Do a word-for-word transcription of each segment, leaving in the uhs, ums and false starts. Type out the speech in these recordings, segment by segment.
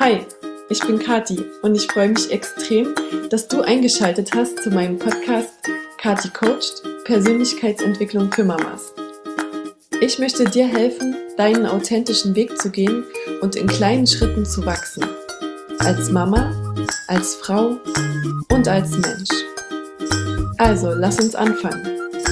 Hi, ich bin Kati und ich freue mich extrem, dass du eingeschaltet hast zu meinem Podcast Kati Coacht – Persönlichkeitsentwicklung für Mamas. Ich möchte dir helfen, deinen authentischen Weg zu gehen und in kleinen Schritten zu wachsen. Als Mama, als Frau und als Mensch. Also, lass uns anfangen.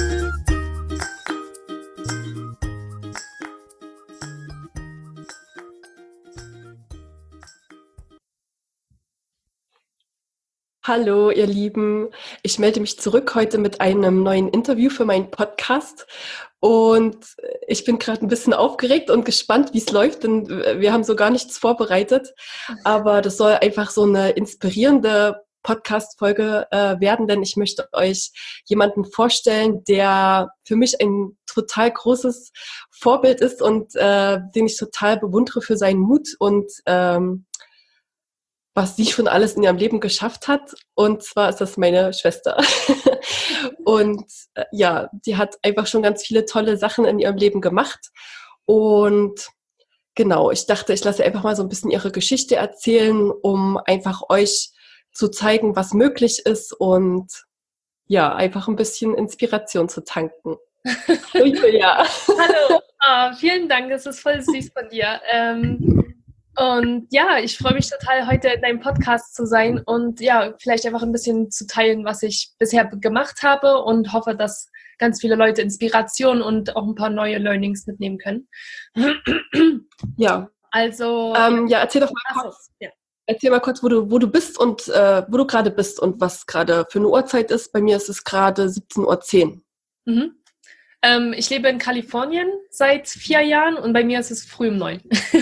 Hallo, ihr Lieben. Ich melde mich zurück heute mit einem neuen Interview für meinen Podcast. Und ich bin gerade ein bisschen aufgeregt und gespannt, wie es läuft, denn wir haben so gar nichts vorbereitet. Aber das soll einfach so eine inspirierende Podcast-Folge äh, werden, denn ich möchte euch jemanden vorstellen, der für mich ein total großes Vorbild ist und äh, den ich total bewundere für seinen Mut und ähm, was sie schon alles in ihrem Leben geschafft hat. Und zwar ist das meine Schwester. Und äh, ja, die hat einfach schon ganz viele tolle Sachen in ihrem Leben gemacht. Und genau, ich dachte, ich lasse einfach mal so ein bisschen ihre Geschichte erzählen, um einfach euch zu zeigen, was möglich ist und ja, einfach ein bisschen Inspiration zu tanken. Ja. Hallo, oh, vielen Dank, das ist voll süß von dir. Ähm, und ja, ich freue mich total, heute in deinem Podcast zu sein und ja, vielleicht einfach ein bisschen zu teilen, was ich bisher gemacht habe und hoffe, dass ganz viele Leute Inspiration und auch ein paar neue Learnings mitnehmen können. Ja. Also. Ähm, ja, erzähl doch mal kurz. Ja. Erzähl mal kurz, wo du, wo du bist und äh, wo du gerade bist und was gerade für eine Uhrzeit ist. Bei mir ist es gerade siebzehn Uhr zehn. Mhm. Ähm, ich lebe in Kalifornien seit vier Jahren und bei mir ist es früh um neun.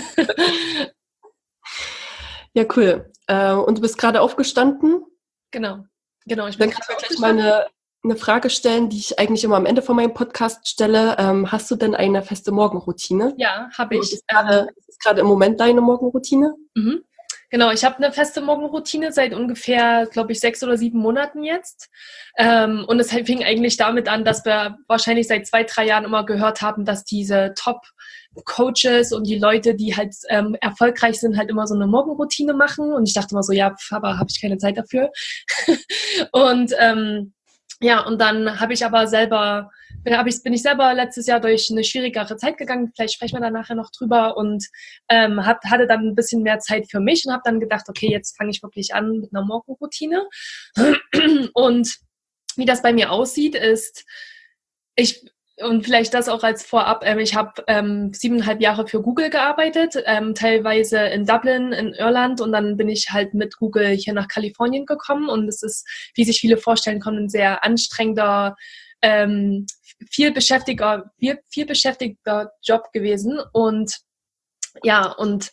Ja, cool. Äh, und du bist gerade aufgestanden? Genau. Genau. Ich bin Dann kann ich gleich mal eine, eine Frage stellen, die ich eigentlich immer am Ende von meinem Podcast stelle. Ähm, hast du denn eine feste Morgenroutine? Ja, habe ich. Ist gerade, ist gerade im Moment deine Morgenroutine? Mhm. Genau, ich habe eine feste Morgenroutine seit ungefähr, glaube ich, sechs oder sieben Monaten jetzt. Ähm, und es fing eigentlich damit an, dass wir wahrscheinlich seit zwei, drei Jahren immer gehört haben, dass diese Top-Coaches und die Leute, die halt ähm, erfolgreich sind, halt immer so eine Morgenroutine machen. Und ich dachte immer so, ja, pf, aber habe ich keine Zeit dafür. und ähm, ja, und dann habe ich aber selber... Bin, hab ich, bin ich selber letztes Jahr durch eine schwierigere Zeit gegangen, vielleicht sprechen wir da nachher noch drüber und ähm, hab, hatte dann ein bisschen mehr Zeit für mich und habe dann gedacht, okay, jetzt fange ich wirklich an mit einer Morgenroutine. Und wie das bei mir aussieht, ist, ich, und vielleicht das auch als Vorab, ähm, ich habe ähm, siebeneinhalb Jahre für Google gearbeitet, ähm, teilweise in Dublin, in Irland und dann bin ich halt mit Google hier nach Kalifornien gekommen und es ist, wie sich viele vorstellen können, ein sehr anstrengender, ähm, viel beschäftigter, viel, viel beschäftigter Job gewesen und ja, und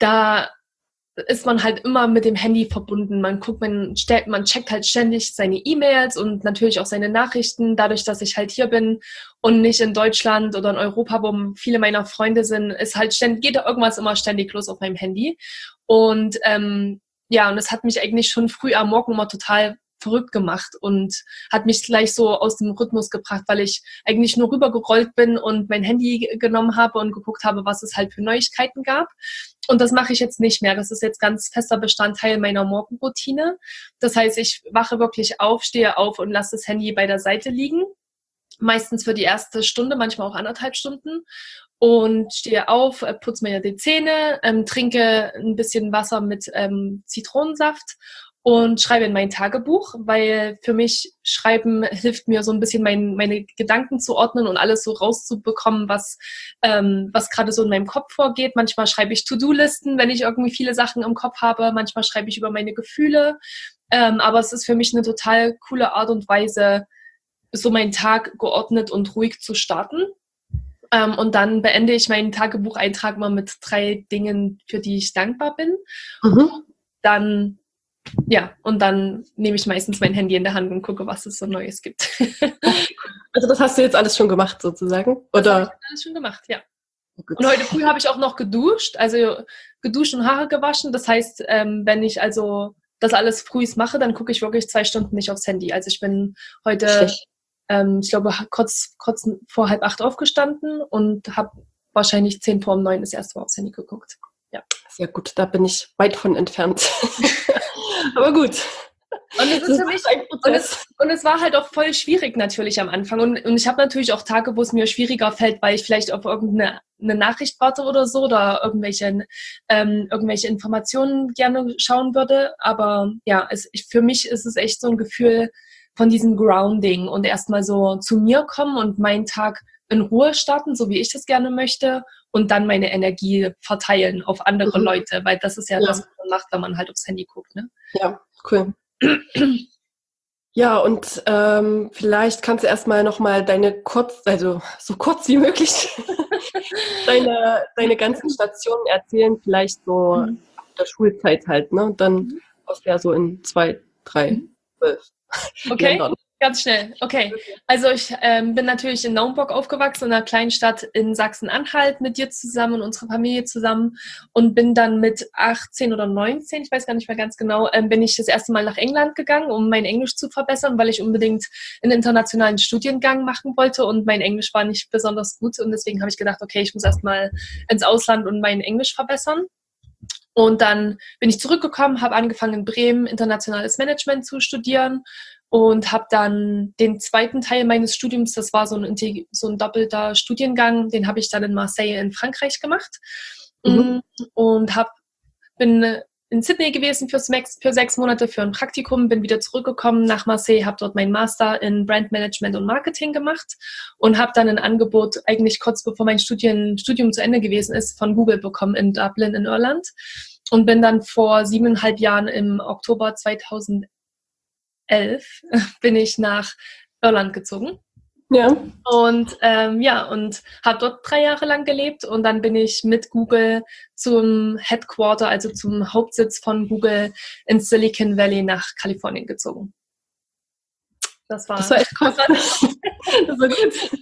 da ist man halt immer mit dem Handy verbunden. Man guckt, man stellt, man checkt halt ständig seine E-Mails und natürlich auch seine Nachrichten. Dadurch, dass ich halt hier bin und nicht in Deutschland oder in Europa, wo viele meiner Freunde sind, ist halt ständig, geht da irgendwas immer ständig los auf meinem Handy. Und ähm, ja, und es hat mich eigentlich schon früh am Morgen immer total verrückt gemacht und hat mich gleich so aus dem Rhythmus gebracht, weil ich eigentlich nur rübergerollt bin und mein Handy genommen habe und geguckt habe, was es halt für Neuigkeiten gab. Und das mache ich jetzt nicht mehr. Das ist jetzt ganz fester Bestandteil meiner Morgenroutine. Das heißt, ich wache wirklich auf, stehe auf und lasse das Handy bei der Seite liegen. Meistens für die erste Stunde, manchmal auch anderthalb Stunden. Und stehe auf, putze mir die Zähne, ähm, trinke ein bisschen Wasser mit ähm, Zitronensaft und schreibe in mein Tagebuch, weil für mich Schreiben hilft mir so ein bisschen mein, meine Gedanken zu ordnen und alles so rauszubekommen, was, ähm, was gerade so in meinem Kopf vorgeht. Manchmal schreibe ich To-Do-Listen, wenn ich irgendwie viele Sachen im Kopf habe. Manchmal schreibe ich über meine Gefühle. Ähm, aber es ist für mich eine total coole Art und Weise, so meinen Tag geordnet und ruhig zu starten. Ähm, und dann beende ich meinen Tagebucheintrag mal mit drei Dingen, für die ich dankbar bin. Mhm. Dann Ja, und dann nehme ich meistens mein Handy in der Hand und gucke, was es so Neues gibt. Also das hast du jetzt alles schon gemacht, sozusagen? Oder? Das habe ich alles schon gemacht, ja. Oh, und heute früh habe ich auch noch geduscht, also geduscht und Haare gewaschen. Das heißt, ähm, wenn ich also das alles früh mache, dann gucke ich wirklich zwei Stunden nicht aufs Handy. Also ich bin heute, ähm, ich glaube, kurz, kurz vor halb acht aufgestanden und habe wahrscheinlich zehn vor um neun das erste Mal aufs Handy geguckt. Ja. Sehr gut, da bin ich weit von entfernt. Aber gut. Und es ist für mich, und es, und es war halt auch voll schwierig natürlich am Anfang. Und, und ich habe natürlich auch Tage, wo es mir schwieriger fällt, weil ich vielleicht auf irgendeine eine Nachricht warte oder so oder irgendwelche, ähm, irgendwelche Informationen gerne schauen würde. Aber ja, es, ich, für mich ist es echt so ein Gefühl von diesem Grounding und erstmal so zu mir kommen und meinen Tag in Ruhe starten, so wie ich das gerne möchte, und dann meine Energie verteilen auf andere Mhm. Leute, weil das ist ja, Ja. das, was man macht, wenn man halt aufs Handy guckt, ne? Ja, cool. Ja, und ähm, vielleicht kannst du erstmal nochmal deine kurz, also so kurz wie möglich, deine, deine ganzen Stationen erzählen, vielleicht so Mhm. ab der Schulzeit halt, ne? Und dann aus der so in zwei, drei, Mhm. zwölf Okay, Ländern. ganz schnell. Okay, also ich ähm, bin natürlich in Naumburg aufgewachsen, in einer kleinen Stadt in Sachsen-Anhalt, mit dir zusammen und unserer Familie zusammen, und bin dann mit achtzehn oder neunzehn, ich weiß gar nicht mehr ganz genau, ähm, bin ich das erste Mal nach England gegangen, um mein Englisch zu verbessern, weil ich unbedingt einen internationalen Studiengang machen wollte und mein Englisch war nicht besonders gut, und deswegen habe ich gedacht, okay, ich muss erstmal ins Ausland und mein Englisch verbessern. Und dann bin ich zurückgekommen, habe angefangen in Bremen internationales Management zu studieren und habe dann den zweiten Teil meines Studiums, das war so ein, so ein doppelter Studiengang, den habe ich dann in Marseille in Frankreich gemacht. Mhm. Und hab, bin in Sydney gewesen für, für sechs Monate für ein Praktikum, bin wieder zurückgekommen nach Marseille, habe dort meinen Master in Brandmanagement und Marketing gemacht und habe dann ein Angebot, eigentlich kurz bevor mein Studien, Studium zu Ende gewesen ist, von Google bekommen in Dublin in Irland und bin dann vor siebeneinhalb Jahren im Oktober zweitausendelf bin ich nach Irland gezogen. Ja. Und ähm, ja, und habe dort drei Jahre lang gelebt, und dann bin ich mit Google zum Headquarter, also zum Hauptsitz von Google in Silicon Valley nach Kalifornien gezogen. Das war, Das war echt krass. Das war, das war gut.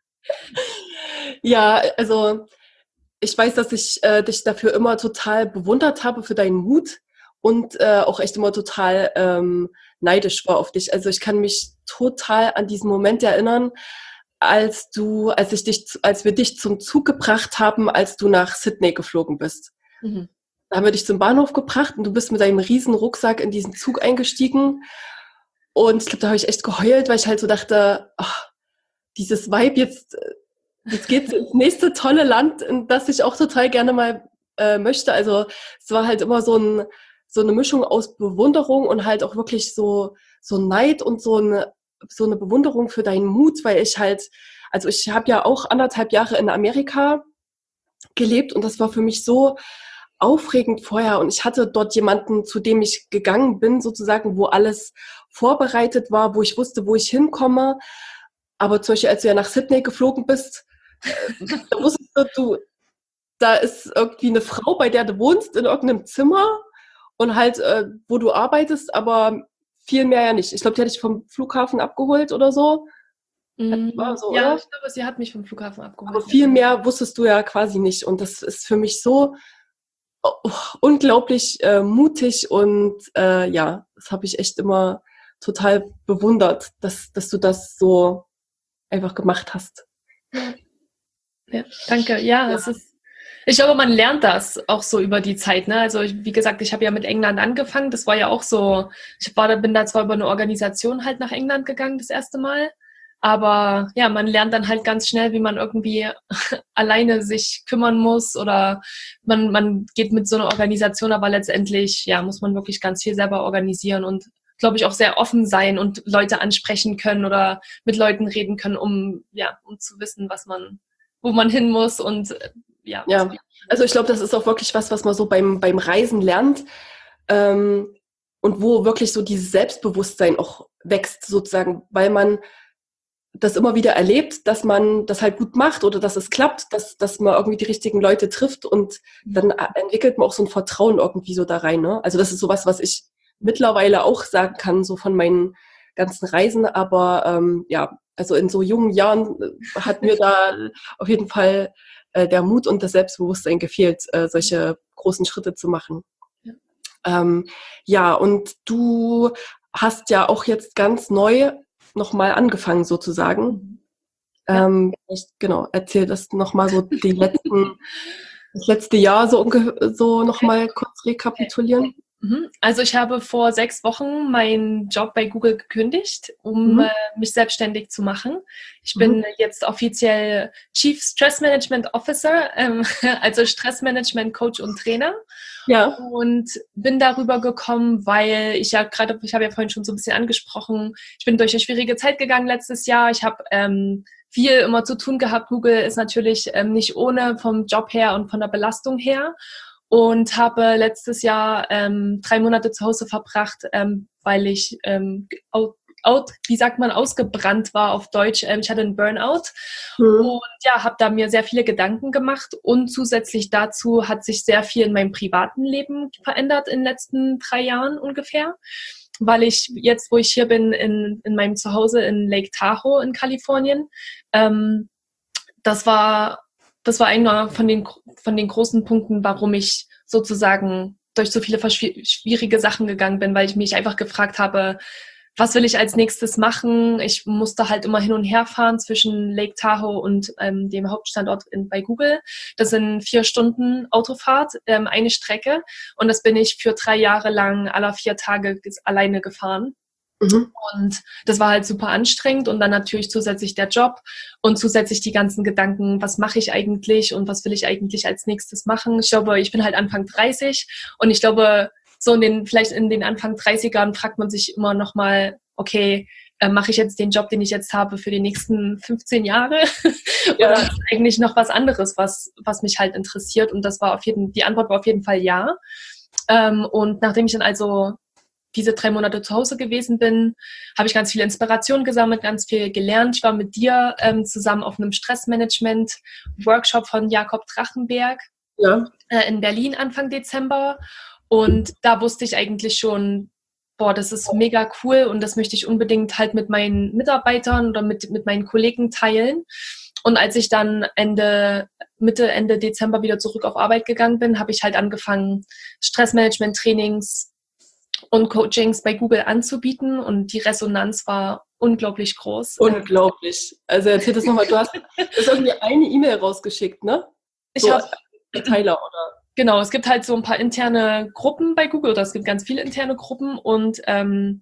Ja, also ich weiß, dass ich äh, dich dafür immer total bewundert habe für deinen Mut und äh, auch echt immer total ähm, neidisch war auf dich. Also ich kann mich total an diesen Moment erinnern, als du, als ich dich, als wir dich zum Zug gebracht haben, als du nach Sydney geflogen bist. Mhm. Da haben wir dich zum Bahnhof gebracht und du bist mit deinem riesen Rucksack in diesen Zug eingestiegen. Und ich glaube, da habe ich echt geheult, weil ich halt so dachte, ach, dieses Vibe jetzt, jetzt geht's ins nächste tolle Land, in das ich auch total gerne mal äh, möchte. Also es war halt immer so, ein, so eine Mischung aus Bewunderung und halt auch wirklich so, so Neid und so eine, so eine Bewunderung für deinen Mut, weil ich halt, also ich habe ja auch anderthalb Jahre in Amerika gelebt und das war für mich so aufregend vorher, und ich hatte dort jemanden, zu dem ich gegangen bin, sozusagen, wo alles vorbereitet war, wo ich wusste, wo ich hinkomme. Aber zum Beispiel, als du ja nach Sydney geflogen bist, da wusstest du, du, da ist irgendwie eine Frau, bei der du wohnst, in irgendeinem Zimmer und halt, äh, wo du arbeitest, aber viel mehr ja nicht. Ich glaube, die hatte ich vom Flughafen abgeholt oder so. War so, ja, oder? ich glaube, sie hat mich vom Flughafen abgeholt. Aber viel mehr wusstest du ja quasi nicht. Und das ist für mich so oh, unglaublich äh, mutig und äh, ja, das habe ich echt immer total bewundert, dass, dass du das so einfach gemacht hast. Ja, danke. Ja, ja, es ist, ich glaube, man lernt das auch so über die Zeit, ne? Also ich, wie gesagt, ich habe ja mit England angefangen. Das war ja auch so, ich war, bin da zwar über eine Organisation halt nach England gegangen das erste Mal, aber ja, man lernt dann halt ganz schnell, wie man irgendwie alleine sich kümmern muss, oder man, man geht mit so einer Organisation, aber letztendlich, ja, muss man wirklich ganz viel selber organisieren und, glaube ich, auch sehr offen sein und Leute ansprechen können oder mit Leuten reden können, um, ja, um zu wissen, was man, wo man hin muss und, ja. Ja, also ich glaube, das ist auch wirklich was, was man so beim, beim Reisen lernt, ähm, und wo wirklich so dieses Selbstbewusstsein auch wächst, sozusagen, weil man das immer wieder erlebt, dass man das halt gut macht oder dass es klappt, dass, dass man irgendwie die richtigen Leute trifft, und dann entwickelt man auch so ein Vertrauen irgendwie so da rein. Ne? Also das ist sowas, was ich mittlerweile auch sagen kann, so von meinen ganzen Reisen, aber ähm, ja, also in so jungen Jahren hat mir da auf jeden Fall äh, der Mut und das Selbstbewusstsein gefehlt, äh, solche großen Schritte zu machen. Ja. Ähm, ja, und du hast ja auch jetzt ganz neu nochmal angefangen sozusagen. Ja. Ähm, ich, genau, erzähl das nochmal so die letzten das letzte Jahr so, unge- so nochmal kurz rekapitulieren? Also ich habe vor sechs Wochen meinen Job bei Google gekündigt, um Mhm. äh, mich selbstständig zu machen. Ich bin Mhm. jetzt offiziell Chief Stress Management Officer, ähm, also Stressmanagement Coach und Trainer. Ja. Und bin darüber gekommen, weil ich ja gerade, ich habe ja vorhin schon so ein bisschen angesprochen, ich bin durch eine schwierige Zeit gegangen letztes Jahr. Ich habe ähm, viel immer zu tun gehabt. Google ist natürlich ähm, nicht ohne vom Job her und von der Belastung her. Und habe letztes Jahr ähm, drei Monate zu Hause verbracht, ähm, weil ich, ähm, out, out, wie sagt man, ausgebrannt war auf Deutsch. Ähm, ich hatte einen Burnout Mhm. und ja, habe da mir sehr viele Gedanken gemacht. Und zusätzlich dazu hat sich sehr viel in meinem privaten Leben verändert in den letzten drei Jahren ungefähr. Weil ich jetzt, wo ich hier bin, in, in meinem Zuhause in Lake Tahoe in Kalifornien, ähm, das war das war einer von den, von den großen Punkten, warum ich sozusagen durch so viele schwierige Sachen gegangen bin, weil ich mich einfach gefragt habe, was will ich als nächstes machen? Ich musste halt immer hin und her fahren zwischen Lake Tahoe und ähm, dem Hauptstandort in, bei Google. Das sind vier Stunden Autofahrt, ähm, eine Strecke. Und das bin ich für drei Jahre lang alle vier Tage alleine gefahren. Mhm. Und das war halt super anstrengend und dann natürlich zusätzlich der Job und zusätzlich die ganzen Gedanken, was mache ich eigentlich und was will ich eigentlich als nächstes machen. Ich glaube, ich bin halt Anfang dreißig und ich glaube, so in den, vielleicht in den Anfang dreißigern fragt man sich immer nochmal, okay, äh, mache ich jetzt den Job, den ich jetzt habe, für die nächsten fünfzehn Jahre Ja. oder ist eigentlich noch was anderes, was, was mich halt interessiert? Und das war auf jeden, die Antwort war auf jeden Fall ja. Ähm, und nachdem ich dann also diese drei Monate zu Hause gewesen bin, habe ich ganz viel Inspiration gesammelt, ganz viel gelernt. Ich war mit dir ähm, zusammen auf einem Stressmanagement-Workshop von Jakob Drachenberg Ja. äh, in Berlin Anfang Dezember. Und da wusste ich eigentlich schon, boah, das ist mega cool und das möchte ich unbedingt halt mit meinen Mitarbeitern oder mit, mit meinen Kollegen teilen. Und als ich dann Ende, Mitte, Ende Dezember wieder zurück auf Arbeit gegangen bin, habe ich halt angefangen, Stressmanagement-Trainings und Coachings bei Google anzubieten und die Resonanz war unglaublich groß. Unglaublich. Also erzähl das nochmal, du hast, du hast irgendwie eine E-Mail rausgeschickt, ne? Ich so habe Verteiler oder? Genau, es gibt halt so ein paar interne Gruppen bei Google oder es gibt ganz viele interne Gruppen und ähm,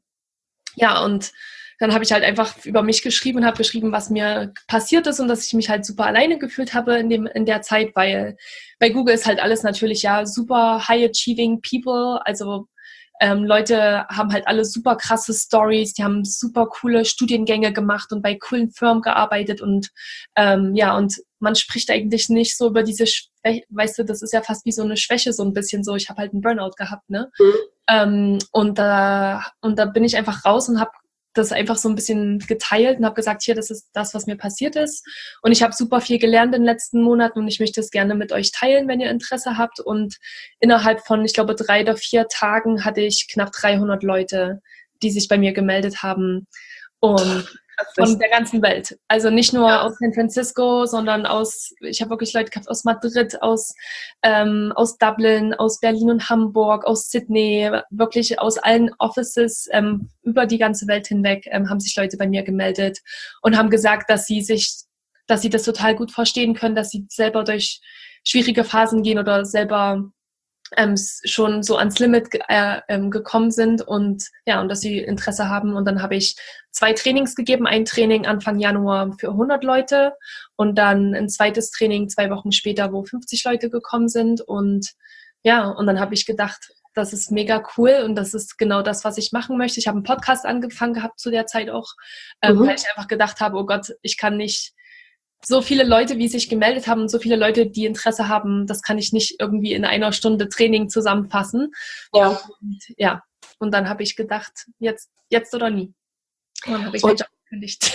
ja, und dann habe ich halt einfach über mich geschrieben und habe geschrieben, was mir passiert ist und dass ich mich halt super alleine gefühlt habe in dem in der Zeit, weil bei Google ist halt alles natürlich ja super high-achieving people, also Ähm, Leute haben halt alle super krasse Stories, die haben super coole Studiengänge gemacht und bei coolen Firmen gearbeitet und ähm, ja, und man spricht eigentlich nicht so über diese Schwäche, weißt du, das ist ja fast wie so eine Schwäche so ein bisschen so, ich habe halt einen Burnout gehabt, ne? Mhm. Ähm, und, da, und da bin ich einfach raus und habe das einfach so ein bisschen geteilt und habe gesagt, hier, das ist das, was mir passiert ist. Und ich habe super viel gelernt in den letzten Monaten und ich möchte es gerne mit euch teilen, wenn ihr Interesse habt. Und innerhalb von, ich glaube, drei oder vier Tagen hatte ich knapp dreihundert Leute, die sich bei mir gemeldet haben. Und von der ganzen Welt. Also nicht nur Ja. aus San Francisco, sondern aus, ich habe wirklich Leute gehabt aus Madrid, aus, ähm, aus Dublin, aus Berlin und Hamburg, aus Sydney, wirklich aus allen Offices ähm, über die ganze Welt hinweg ähm, haben sich Leute bei mir gemeldet und haben gesagt, dass sie sich, dass sie das total gut verstehen können, dass sie selber durch schwierige Phasen gehen oder selber Ähm, schon so ans Limit äh, ähm, gekommen sind und ja, und dass sie Interesse haben. Und dann habe ich zwei Trainings gegeben. Ein Training Anfang Januar für hundert Leute und dann ein zweites Training zwei Wochen später, wo fünfzig Leute gekommen sind. Und ja, und dann habe ich gedacht, das ist mega cool und das ist genau das, was ich machen möchte. Ich habe einen Podcast angefangen gehabt zu der Zeit auch, ähm, Mhm. weil ich einfach gedacht habe, oh Gott, ich kann nicht so viele Leute, wie sich gemeldet haben und so viele Leute, die Interesse haben, das kann ich nicht irgendwie in einer Stunde Training zusammenfassen. Ja. Und, ja. Und dann habe ich gedacht, jetzt, jetzt oder nie. Und dann habe ich Und- den Job gekündigt.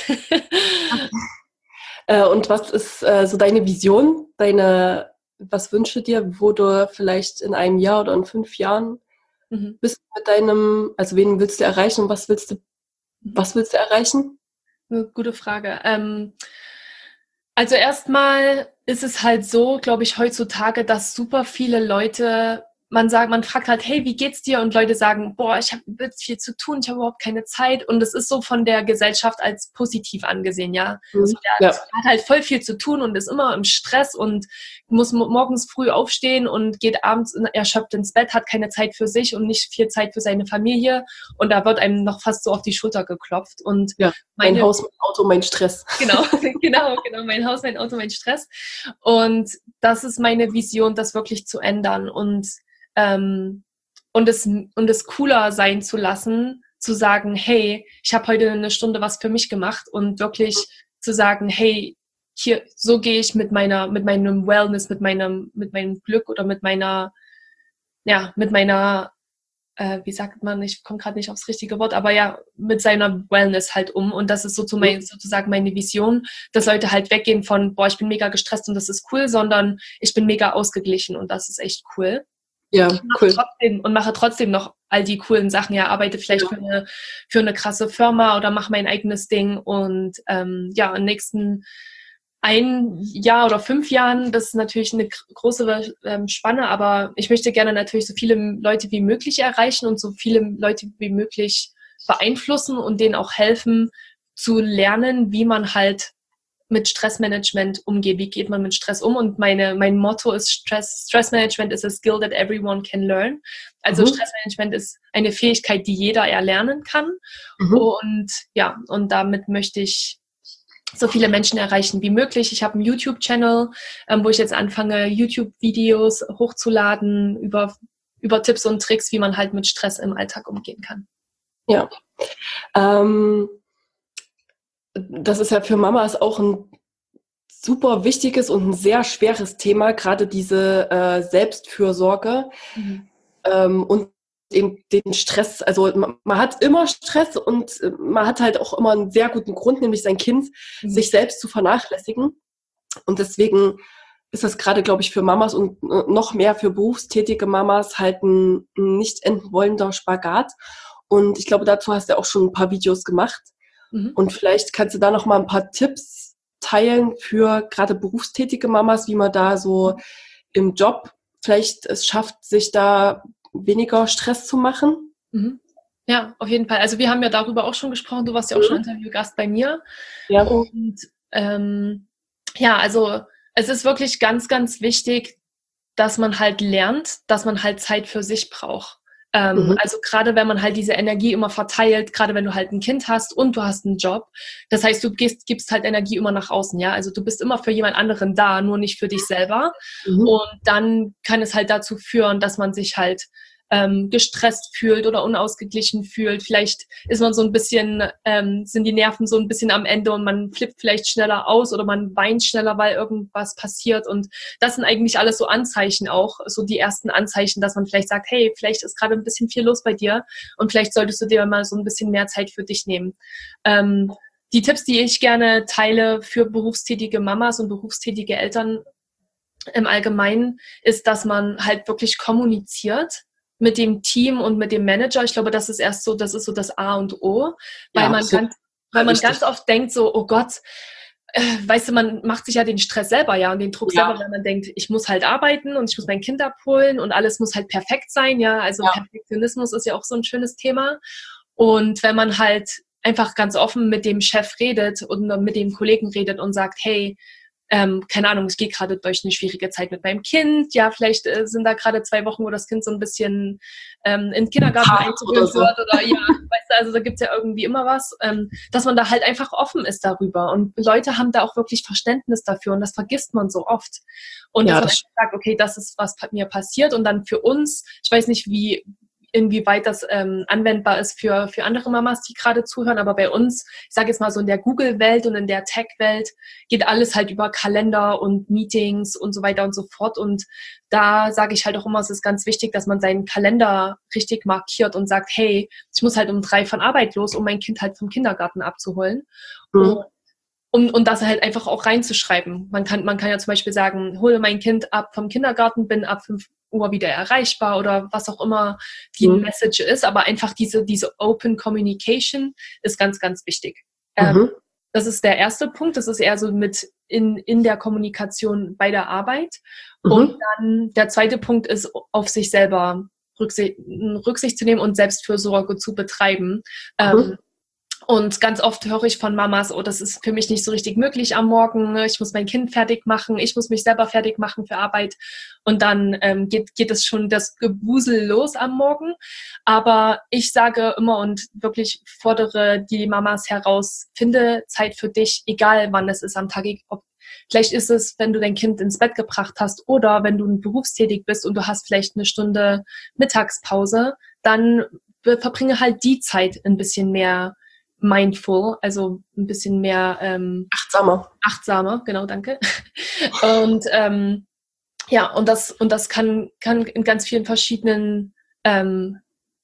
Äh, und was ist äh, so deine Vision, deine, was wünschst du dir, wo du vielleicht in einem Jahr oder in fünf Jahren Mhm. bist mit deinem, also wen willst du erreichen und was willst du, was willst du erreichen? Eine gute Frage. Ähm, also erstmal ist es halt so, glaube ich, heutzutage, dass super viele Leute, man sagt, man fragt halt, hey, wie geht's dir? Und Leute sagen, boah, ich habe jetzt viel zu tun, ich habe überhaupt keine Zeit. Und es ist so von der Gesellschaft als positiv angesehen, ja. Mhm. So, der Ja. hat halt voll viel zu tun und ist immer im Stress und muss morgens früh aufstehen und geht abends erschöpft ins Bett, hat keine Zeit für sich und nicht viel Zeit für seine Familie. Und da wird einem noch fast so auf die Schulter geklopft. Und ja, mein meine, Haus, mein Auto, mein Stress. Genau, genau, genau, mein Haus, mein Auto, mein Stress. Und das ist meine Vision, das wirklich zu ändern und, ähm, und, es, und es cooler sein zu lassen, zu sagen, hey, ich habe heute eine Stunde was für mich gemacht und wirklich zu sagen, hey, hier, so gehe ich mit meiner, mit meinem Wellness, mit meinem, mit meinem Glück oder mit meiner, ja, mit meiner, äh, wie sagt man, ich komme gerade nicht aufs richtige Wort, aber ja, mit seiner Wellness halt um. Und das ist so zu mein, sozusagen meine Vision, dass Leute halt weggehen von, boah, ich bin mega gestresst und das ist cool, sondern ich bin mega ausgeglichen und das ist echt cool. Ja, cool. Trotzdem, und mache trotzdem noch all die coolen Sachen. Ja, arbeite vielleicht ja. für eine für eine krasse Firma oder mache mein eigenes Ding und ähm, ja, im nächsten ein Jahr oder fünf Jahren, das ist natürlich eine große ähm, Spanne, aber ich möchte gerne natürlich so viele Leute wie möglich erreichen und so viele Leute wie möglich beeinflussen und denen auch helfen zu lernen, wie man halt mit Stressmanagement umgeht. Wie geht man mit Stress um? Und meine, mein Motto ist Stress, Stressmanagement is a skill that everyone can learn. Also mhm. Stressmanagement ist eine Fähigkeit, die jeder erlernen kann. Mhm. Und ja, und damit möchte ich so viele Menschen erreichen wie möglich. Ich habe einen YouTube-Channel, ähm, wo ich jetzt anfange, YouTube-Videos hochzuladen über, über Tipps und Tricks, wie man halt mit Stress im Alltag umgehen kann. Ja. Ähm, das ist ja für Mamas auch ein super wichtiges und ein sehr schweres Thema, gerade diese äh, Selbstfürsorge mhm. ähm, und eben den Stress. Also man, man hat immer Stress und man hat halt auch immer einen sehr guten Grund, nämlich sein Kind, mhm. sich selbst zu vernachlässigen. Und deswegen ist das gerade, glaube ich, für Mamas und noch mehr für berufstätige Mamas halt ein nicht enden wollender Spagat. Und ich glaube, dazu hast du auch schon ein paar Videos gemacht. Mhm. Und vielleicht kannst du da noch mal ein paar Tipps teilen für gerade berufstätige Mamas, wie man da so im Job vielleicht es schafft, sich da weniger Stress zu machen. Mhm. Ja, auf jeden Fall. Also wir haben ja darüber auch schon gesprochen. Du warst ja auch mhm. schon Interviewgast bei mir. Ja. Und ähm, ja, also es ist wirklich ganz, ganz wichtig, dass man halt lernt, dass man halt Zeit für sich braucht. Ähm, mhm. Also gerade wenn man halt diese Energie immer verteilt, gerade wenn du halt ein Kind hast und du hast einen Job, das heißt, du gehst, gibst halt Energie immer nach außen, ja, also du bist immer für jemand anderen da, nur nicht für dich selber mhm. und dann kann es halt dazu führen, dass man sich halt ähm, gestresst fühlt oder unausgeglichen fühlt, vielleicht ist man so ein bisschen, ähm, sind die Nerven so ein bisschen am Ende und man flippt vielleicht schneller aus oder man weint schneller, weil irgendwas passiert und das sind eigentlich alles so Anzeichen auch, so die ersten Anzeichen, dass man vielleicht sagt, hey, vielleicht ist gerade ein bisschen viel los bei dir und vielleicht solltest du dir mal so ein bisschen mehr Zeit für dich nehmen. Ähm, die Tipps, die ich gerne teile für berufstätige Mamas und berufstätige Eltern im Allgemeinen, ist, dass man halt wirklich kommuniziert mit dem Team und mit dem Manager. Ich glaube, das ist erst so, das ist so das A und O, weil ja, man ganz, weil man ganz oft denkt so, oh Gott, äh, weißt du, man macht sich ja den Stress selber, ja, und den Druck ja. selber, weil man denkt, ich muss halt arbeiten und ich muss mein Kind abholen und alles muss halt perfekt sein, ja, also ja. Perfektionismus ist ja auch so ein schönes Thema. Und wenn man halt einfach ganz offen mit dem Chef redet und mit dem Kollegen redet und sagt, hey, Ähm, keine Ahnung, ich gehe gerade durch eine schwierige Zeit mit meinem Kind. Ja, vielleicht äh, sind da gerade zwei Wochen, wo das Kind so ein bisschen ähm, in den Kindergarten einzuführen wird. Oder ja, weißt du, also da gibt's ja irgendwie immer was. Ähm, dass man da halt einfach offen ist darüber. Und Leute haben da auch wirklich Verständnis dafür. Und das vergisst man so oft. Und ja, dass man das einfach sagt, okay, das ist, was mir passiert. Und dann für uns, ich weiß nicht, wie inwieweit das ähm, anwendbar ist für, für andere Mamas, die gerade zuhören. Aber bei uns, ich sage jetzt mal so in der Google-Welt und in der Tech-Welt, geht alles halt über Kalender und Meetings und so weiter und so fort. Und da sage ich halt auch immer, es ist ganz wichtig, dass man seinen Kalender richtig markiert und sagt, hey, ich muss halt um drei von Arbeit los, um mein Kind halt vom Kindergarten abzuholen. Mhm. Um, und das halt einfach auch reinzuschreiben. Man kann, man kann ja zum Beispiel sagen, hole mein Kind ab vom Kindergarten, bin ab fünf Uhr wieder erreichbar oder was auch immer die mhm. Message ist. Aber einfach diese, diese Open Communication ist ganz, ganz wichtig. Mhm. Ähm, das ist der erste Punkt. Das ist eher so mit in, in der Kommunikation bei der Arbeit. Mhm. Und dann der zweite Punkt ist, auf sich selber Rücksicht, Rücksicht zu nehmen und Selbstfürsorge zu betreiben. Mhm. Ähm, Und ganz oft höre ich von Mamas, oh, das ist für mich nicht so richtig möglich am Morgen. Ich muss mein Kind fertig machen. Ich muss mich selber fertig machen für Arbeit. Und dann ähm, geht, geht es schon das Gewusel los am Morgen. Aber ich sage immer und wirklich fordere die Mamas heraus, finde Zeit für dich, egal wann es ist am Tag. Ob, vielleicht ist es, wenn du dein Kind ins Bett gebracht hast oder wenn du berufstätig bist und du hast vielleicht eine Stunde Mittagspause, dann verbringe halt die Zeit ein bisschen mehr mindful, also ein bisschen mehr ähm, achtsamer. Achtsamer, genau, danke. Und ähm, ja, und das und das kann kann in ganz vielen verschiedenen ähm,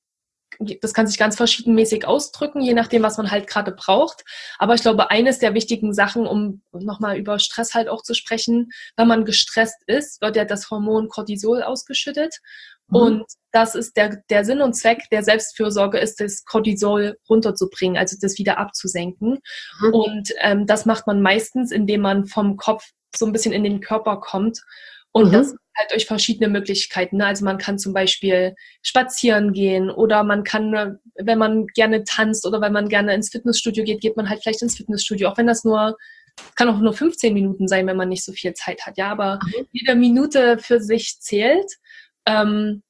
das kann sich ganz verschiedenmäßig ausdrücken, je nachdem, was man halt gerade braucht. Aber ich glaube, eines der wichtigen Sachen, um nochmal über Stress halt auch zu sprechen, wenn man gestresst ist, wird ja das Hormon Cortisol ausgeschüttet. Mhm. Und das ist der, der Sinn und Zweck der Selbstfürsorge, ist das Cortisol runterzubringen, also das wieder abzusenken. Mhm. Und ähm, das macht man meistens, indem man vom Kopf so ein bisschen in den Körper kommt. Und mhm. das halt durch verschiedene Möglichkeiten. Ne? Also man kann zum Beispiel spazieren gehen oder man kann, wenn man gerne tanzt oder wenn man gerne ins Fitnessstudio geht, geht man halt vielleicht ins Fitnessstudio, auch wenn das nur, kann auch nur fünfzehn Minuten sein, wenn man nicht so viel Zeit hat. Ja, aber mhm. jede Minute für sich zählt. Ähm,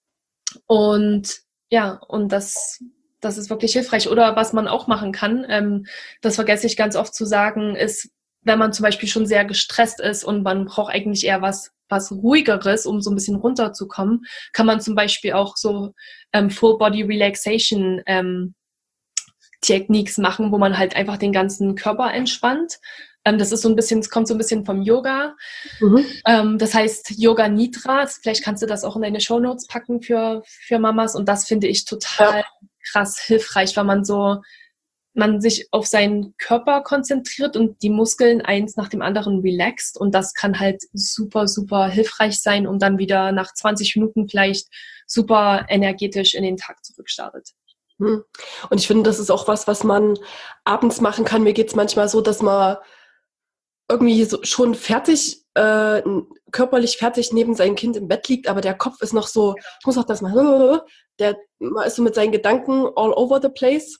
und ja, und das, das ist wirklich hilfreich. Oder was man auch machen kann, ähm, das vergesse ich ganz oft zu sagen, ist, wenn man zum Beispiel schon sehr gestresst ist und man braucht eigentlich eher was, was Ruhigeres, um so ein bisschen runterzukommen, kann man zum Beispiel auch so ähm, Full Body Relaxation ähm, Techniques machen, wo man halt einfach den ganzen Körper entspannt. Ähm, das ist so ein bisschen, es kommt so ein bisschen vom Yoga. Mhm. Ähm, das heißt Yoga Nidra. Vielleicht kannst du das auch in deine Shownotes packen für, für Mamas. Und das finde ich total ja. krass hilfreich, weil man so man sich auf seinen Körper konzentriert und die Muskeln eins nach dem anderen relaxt. Und das kann halt super, super hilfreich sein, um dann wieder nach zwanzig Minuten vielleicht super energetisch in den Tag zurückstartet. Und ich finde, das ist auch was, was man abends machen kann. Mir geht es manchmal so, dass man irgendwie so schon fertig, äh, körperlich fertig neben seinem Kind im Bett liegt, aber der Kopf ist noch so, ich muss auch das machen, der man ist so mit seinen Gedanken all over the place.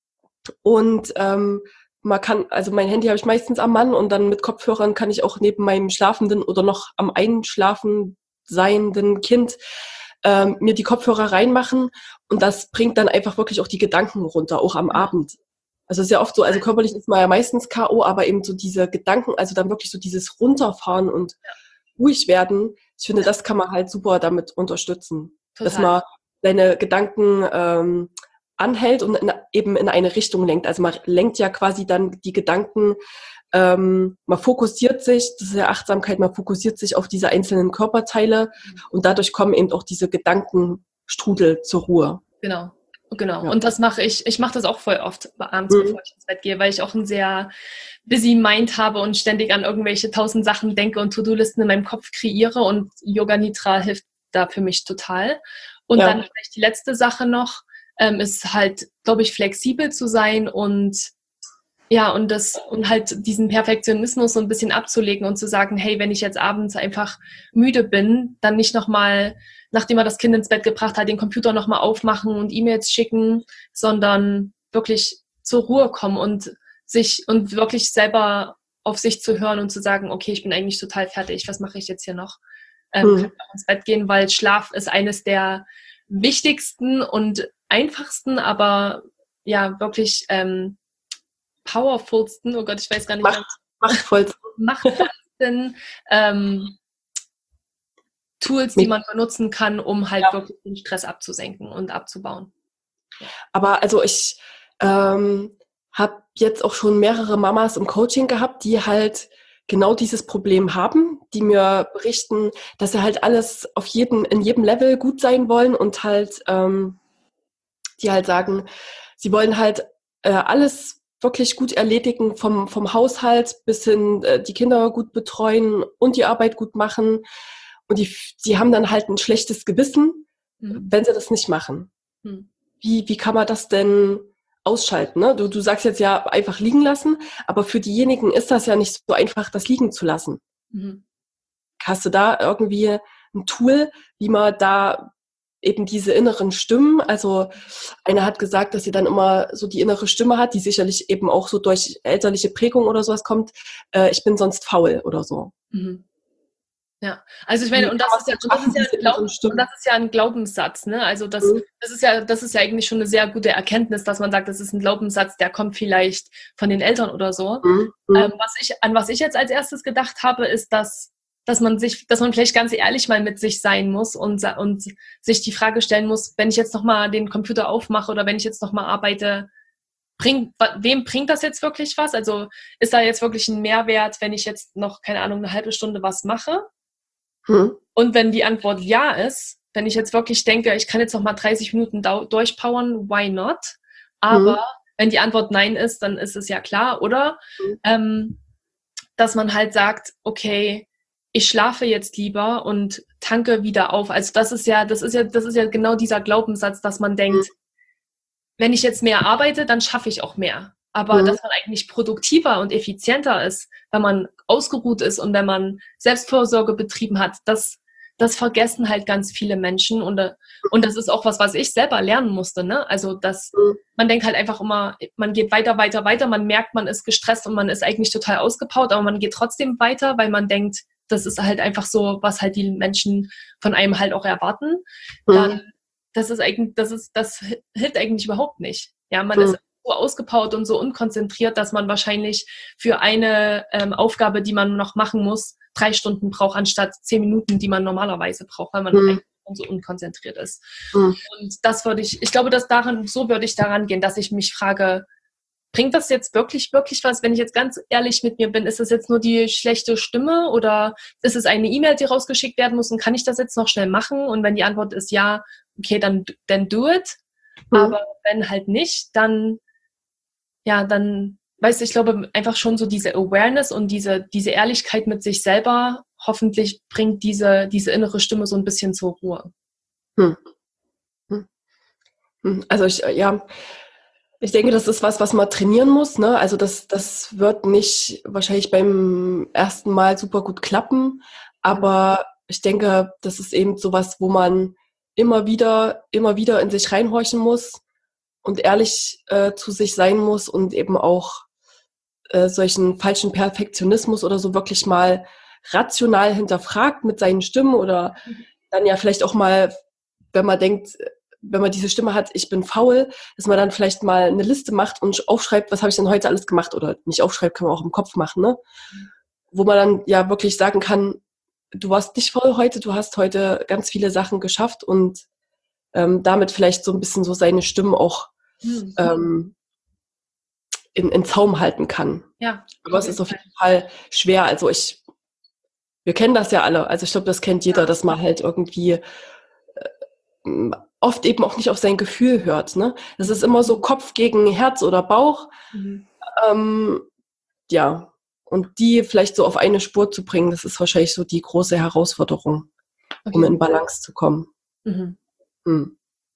Und ähm, man kann, also mein Handy habe ich meistens am Mann und dann mit Kopfhörern kann ich auch neben meinem schlafenden oder noch am Einschlafen seienden Kind ähm, mir die Kopfhörer reinmachen und das bringt dann einfach wirklich auch die Gedanken runter, auch am Abend. Also es ist ja oft so, also körperlich ist man ja meistens K O, aber eben so diese Gedanken, also dann wirklich so dieses Runterfahren und ruhig werden, ich finde, das kann man halt super damit unterstützen. Total. Dass man seine Gedanken ähm, anhält und in, eben in eine Richtung lenkt. Also man lenkt ja quasi dann die Gedanken, ähm, man fokussiert sich, das ist ja Achtsamkeit, man fokussiert sich auf diese einzelnen Körperteile und dadurch kommen eben auch diese Gedankenstrudel zur Ruhe. Genau, genau. Ja. Und das mache ich, ich mache das auch voll oft abends, mhm. bevor ich ins Bett gehe, weil ich auch ein sehr busy Mind habe und ständig an irgendwelche tausend Sachen denke und To-Do-Listen in meinem Kopf kreiere und Yoga Nidra hilft da für mich total. Und ja. dann vielleicht die letzte Sache noch, Ähm, ist halt, glaube ich, flexibel zu sein und ja, und das und halt diesen Perfektionismus so ein bisschen abzulegen und zu sagen, hey, wenn ich jetzt abends einfach müde bin, dann nicht nochmal, nachdem man das Kind ins Bett gebracht hat, den Computer nochmal aufmachen und E-Mails schicken, sondern wirklich zur Ruhe kommen und sich und wirklich selber auf sich zu hören und zu sagen, okay, ich bin eigentlich total fertig, was mache ich jetzt hier noch? Ähm, mhm. Kann auch ins Bett gehen, weil Schlaf ist eines der wichtigsten und einfachsten, aber ja, wirklich ähm, powerfulsten, oh Gott, ich weiß gar nicht, Macht, machtvollsten, machtvollsten ähm, Tools, die man benutzen kann, um halt ja. wirklich den Stress abzusenken und abzubauen. Ja. Aber also ich ähm, habe jetzt auch schon mehrere Mamas im Coaching gehabt, die halt genau dieses Problem haben, die mir berichten, dass sie halt alles auf jeden, in jedem Level gut sein wollen und halt ähm, die halt sagen, sie wollen halt äh, alles wirklich gut erledigen, vom, vom Haushalt bis hin äh, die Kinder gut betreuen und die Arbeit gut machen. Und die, die haben dann halt ein schlechtes Gewissen, mhm. wenn sie das nicht machen. Mhm. Wie, wie kann man das denn ausschalten? Ne? Du, du sagst jetzt ja einfach liegen lassen, aber für diejenigen ist das ja nicht so einfach, das liegen zu lassen. Mhm. Hast du da irgendwie ein Tool, wie man da eben diese inneren Stimmen. Also einer hat gesagt, dass sie dann immer so die innere Stimme hat, die sicherlich eben auch so durch elterliche Prägung oder sowas kommt. Äh, ich bin sonst faul oder so. Mhm. Ja, also ich meine, und das ist ja, und das ist ja, ein, Glaub, und das ist ja ein Glaubenssatz, ne? Also das, mhm. das ist ja, das ist ja eigentlich schon eine sehr gute Erkenntnis, dass man sagt, das ist ein Glaubenssatz, der kommt vielleicht von den Eltern oder so. Mhm. Ähm, was ich, an was ich jetzt als erstes gedacht habe, ist, dass, dass man sich, dass man vielleicht ganz ehrlich mal mit sich sein muss und, und sich die Frage stellen muss, wenn ich jetzt nochmal den Computer aufmache oder wenn ich jetzt nochmal arbeite, bringt, wem bringt das jetzt wirklich was? Also ist da jetzt wirklich ein Mehrwert, wenn ich jetzt noch, keine Ahnung, eine halbe Stunde was mache? Hm. Und wenn die Antwort ja ist, wenn ich jetzt wirklich denke, ich kann jetzt noch mal dreißig Minuten durchpowern, why not? Aber hm. wenn die Antwort nein ist, dann ist es ja klar. Oder hm. ähm, dass man halt sagt, okay, ich schlafe jetzt lieber und tanke wieder auf. Also das ist ja, das ist ja, das ist ja genau dieser Glaubenssatz, dass man denkt, hm. wenn ich jetzt mehr arbeite, dann schaffe ich auch mehr. Aber mhm. dass man eigentlich produktiver und effizienter ist, wenn man ausgeruht ist und wenn man Selbstvorsorge betrieben hat, das, das vergessen halt ganz viele Menschen. Und, und das ist auch was, was ich selber lernen musste. Ne? Also dass mhm. man denkt halt einfach immer, man geht weiter, weiter, weiter. Man merkt, man ist gestresst und man ist eigentlich total ausgepowert, aber man geht trotzdem weiter, weil man denkt, das ist halt einfach so, was halt die Menschen von einem halt auch erwarten. Mhm. Dann, das ist eigentlich, das ist, das hilft eigentlich überhaupt nicht. Ja, man mhm. ist so ausgepowert und so unkonzentriert, dass man wahrscheinlich für eine ähm, Aufgabe, die man noch machen muss, drei Stunden braucht, anstatt zehn Minuten, die man normalerweise braucht, weil man mhm. eigentlich so unkonzentriert ist. Mhm. Und das würde ich, ich glaube, dass daran, so würde ich daran gehen, dass ich mich frage, bringt das jetzt wirklich, wirklich was? Wenn ich jetzt ganz ehrlich mit mir bin, ist das jetzt nur die schlechte Stimme oder ist es eine E-Mail, die rausgeschickt werden muss und kann ich das jetzt noch schnell machen? Und wenn die Antwort ist ja, okay, dann, dann do it. Mhm. Aber wenn halt nicht, dann ja, dann, weißt du, ich glaube einfach schon so diese Awareness und diese, diese Ehrlichkeit mit sich selber, hoffentlich bringt diese, diese innere Stimme so ein bisschen zur Ruhe. Hm. Hm. Also ich, ja, ich denke, das ist was, was man trainieren muss, ne? Also das, das wird nicht wahrscheinlich beim ersten Mal super gut klappen, aber ich denke, das ist eben sowas, wo man immer wieder, immer wieder in sich reinhorchen muss und ehrlich äh, zu sich sein muss und eben auch äh, solchen falschen Perfektionismus oder so wirklich mal rational hinterfragt mit seinen Stimmen oder dann ja vielleicht auch mal, wenn man denkt, wenn man diese Stimme hat, ich bin faul, dass man dann vielleicht mal eine Liste macht und aufschreibt, was habe ich denn heute alles gemacht oder nicht aufschreibt, kann man auch im Kopf machen, ne? Wo man dann ja wirklich sagen kann, du warst nicht faul heute, du hast heute ganz viele Sachen geschafft und ähm, damit vielleicht so ein bisschen so seine Stimmen auch mhm. ähm, in, in Zaum halten kann. Ja. Aber es ist auf jeden Fall schwer. Also ich, wir kennen das ja alle. Also ich glaube, das kennt jeder, ja. dass man halt irgendwie äh, oft eben auch nicht auf sein Gefühl hört. Ne? Das ist immer so Kopf gegen Herz oder Bauch. Mhm. Ähm, ja. Und die vielleicht so auf eine Spur zu bringen, das ist wahrscheinlich so die große Herausforderung, okay. um in Balance zu kommen. Mhm. Hm.